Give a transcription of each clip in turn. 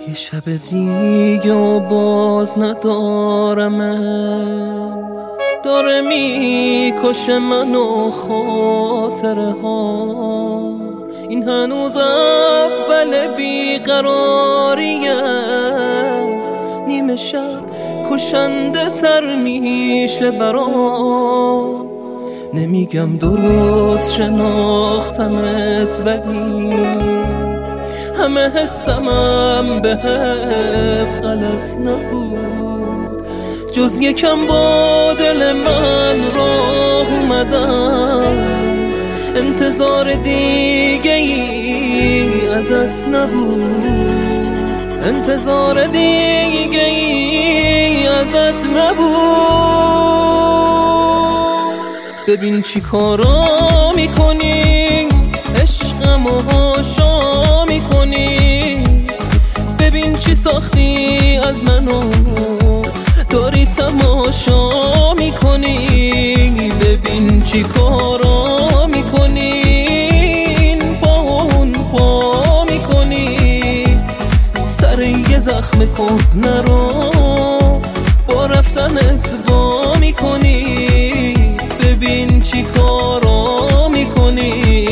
یه شب دیگه و باز ندارم، داره میکشه منو خاطره ها. این هنوز اول بیقراریه، نیمه شب کشنده تر میشه برام. نمیگم درست شناختمت، ولی همه حسمم بهت غلط نبود. جز یکم با دل من راه اومدم، انتظار دیگه ای ازت نبود، انتظار دیگه ای ازت نبود. ببین چی کارا میکنی، عشقم و هاشا میکنی. ببین چی ساختی از منو، داری تماشا میکنی. ببین چی کارا میکنی، این پا اون پا میکنی. سر یه زخم کهنه رو با رفتنت وا میکنی. ببین چی کارا میکنی.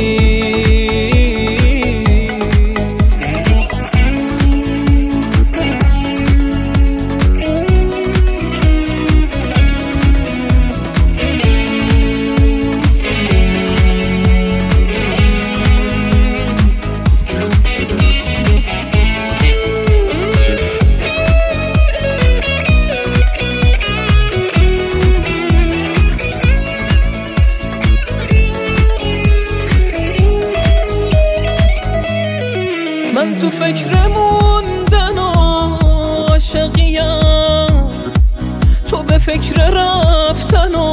من تو فکر موندن و عاشقیم، تو به فکر رفتن و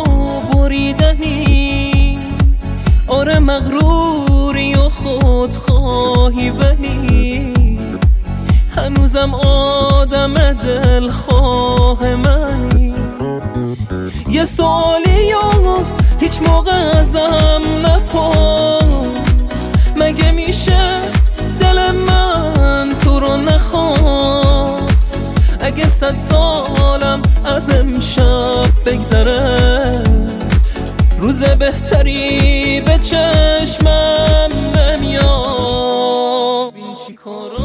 بریدنی. آره مغروری و خودخواهی، ولی هنوزم آدم دلخواه منی. یه سوالی و هیچ موقع ازم نپرس، مگه میشه دل من تو رو نخواد؟ اگه 100 سالم از امشب بگذره، روز بهتری به چشمم نمیاد. ببین چی کارا